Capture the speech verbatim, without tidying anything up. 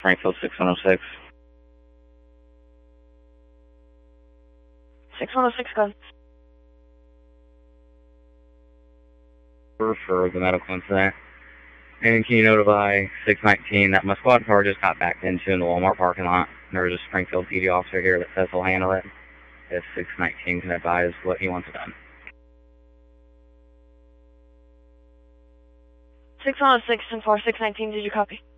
Springfield six one oh six. six one oh six, gun. For the medical incident. And can you notify six nineteen that my squad car just got backed into in the Walmart parking lot? There's a Springfield P D officer here that says he'll handle it. If six nineteen can advise what he wants done. six one oh six and for six nineteen, did you copy?